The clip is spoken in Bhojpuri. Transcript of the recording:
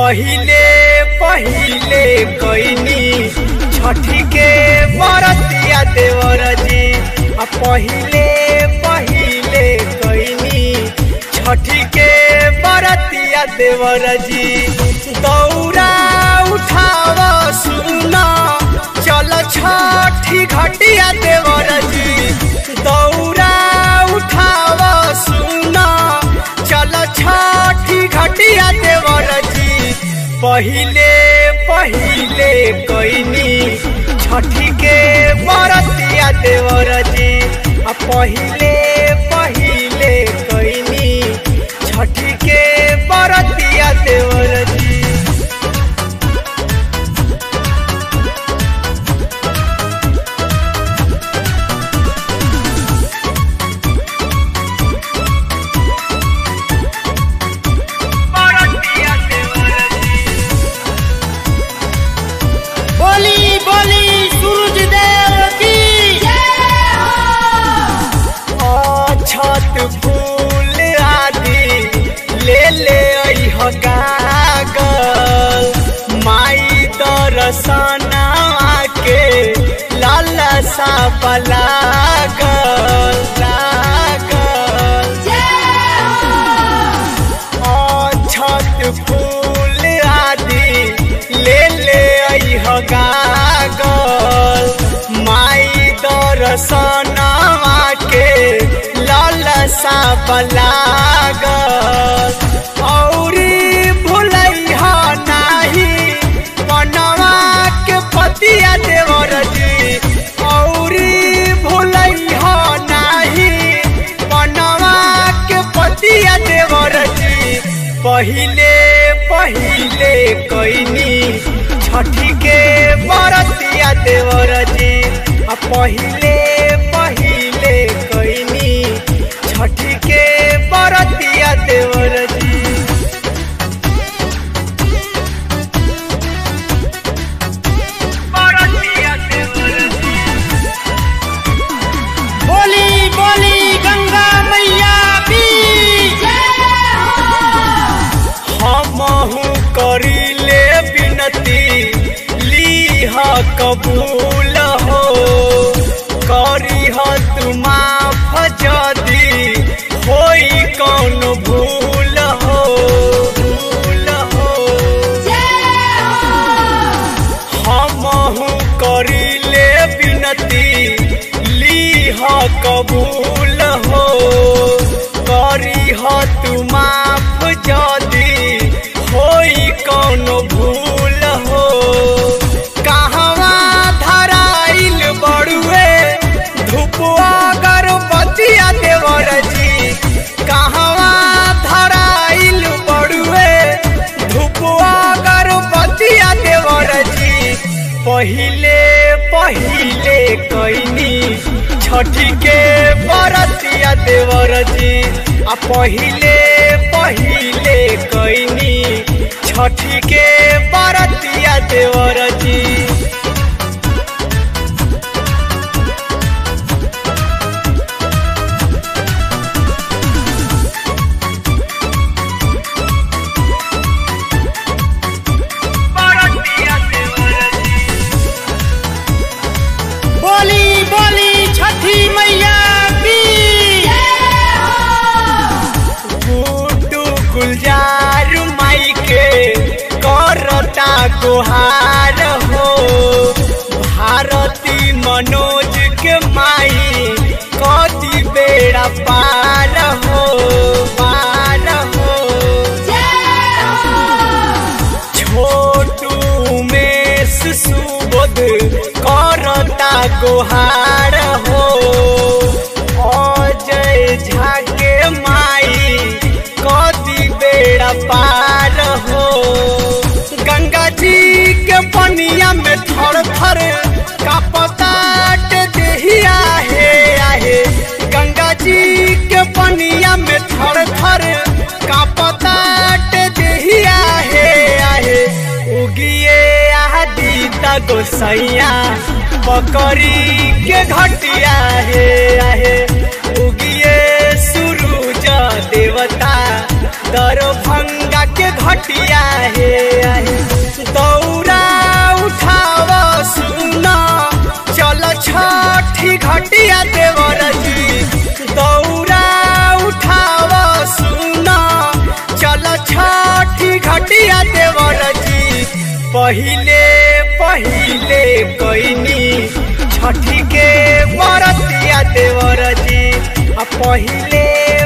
पहिले पहिले कईनी छठी के बरतिया देवर जी। पहिले पहिले कईनी छठी के बरतिया देवर जी। दौरा उठाव सुना चल छठी घटिया देवर जी। दौरा उठाव सुना चल छठी घटिया देवर जी। पहिले पहिले कईनी छठी के बरतिया देवर जी। पहिले पहिले कईनी छठी के बरतिया देवर जी। बोली बोली सूरज देव की छत फूल आदि ले ले अइह गागल। माई दर्शना के लालसा लागल लागल। छत फूल आदि ले ले अइह गागल। माई दर्शना के लालसा लागल। औरी भुलैह नाही बनवा के पतिया देवर जी। औरी भुलैह नाही बनवा के पतिया देवर जी। पहिले पहिले कईनी छठी के बरतिया देवर जी। पहिले पहिले कईनी छठी के बरतिया देवर जी। बरतिया देवर जी। बोली बोली गंगा मैया की हमहु करीले विनती लीह कबूल हो। करीह तू माफ जदी होई कौन भूल हो भूल हो। हमहु करीले विनती लीह कबूल हो। करीह तू माफ जदी होई कौन भूल हो। कहवा धराइल बड़ुए धुपवा गर्भवतिया देवर जी। कहवा धराइल बड़ुए धुपवा गर्भवतिया देवर जी। पहिले पहिले कईनी छठी के बरतिया देवर जी। पहिले पहिले कईनी छठी के बरतिया देवर जी। बोली बोली छठी मैया की गुड्डू गुलजार माई के करता गुहार हो। भारती मनोज के माई कदी बेड़ा पार हो पार हो। छोटू उमेश सुबोध करता गुहार हो। अजय झा के माई कदी बेड़ा पार हो। गंगा जी के पनिया में थर थर कापताट देहिया हे आहे। गंगा जी के पनिया में थर थर कापताट देहिया हे आहे। उगिए आदिता गोसैया पकड़ी के घटिया हे आहे। उगिए सूरज देवता दरभंगा के घटिया हे। घटिया देवर जी दौरा उठाव सुना चल छठी घटिया देवर जी पहिले पहिले कईनी छठी के बरतिया देवर जी पहिले